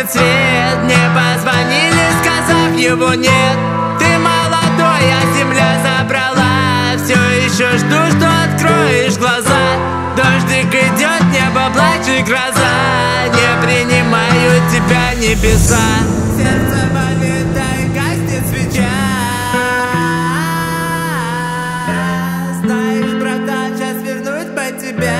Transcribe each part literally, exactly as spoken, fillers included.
гаснет свет. Мне позвонили, сказав, его нет. Ты молодой, а земля забрала. Все еще жду, что откроешь глаза. Дождик идет, небо плачет, гроза. Не принимают тебя небеса. Сердце болит, да и гаснет свеча. Знаешь, братан, сейчас вернуть по тебя.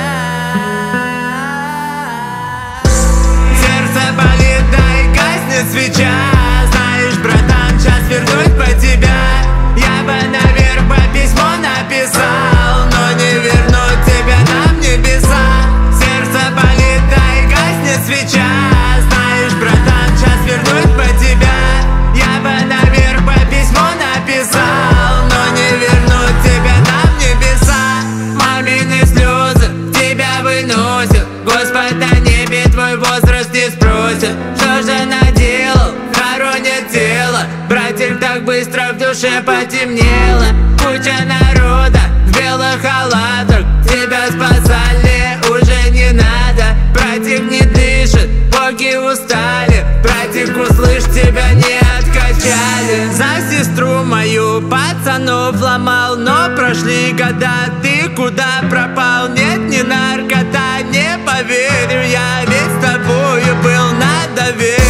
Сердце болит, да и гаснет свеча. Знаешь, братан, сейчас вернуть по тебя. Я бы наверх по письмо написал, но не вернуть тебя нам небеса. Сердце болит, да и гаснет свеча. Знаешь, братан, сейчас вернуть по тебя. Я бы наверх по письмо написал, но не вернуть тебя нам небеса. Мамины слезы тебя выносят. Господь на небе твой возраст не спросит. Что же наделал? Хоронят тело. Братик, так быстро в душе потемнело. Куча народа в белых халатах. Тебя спасали, уже не надо. Братик не дышит, боги устали. Братик, услышь, тебя не откачали. За сестру мою пацанов ломал, но прошли года, ты куда пропал? Нет, не наркота, не поверю я, ведь с тобою был на доверие.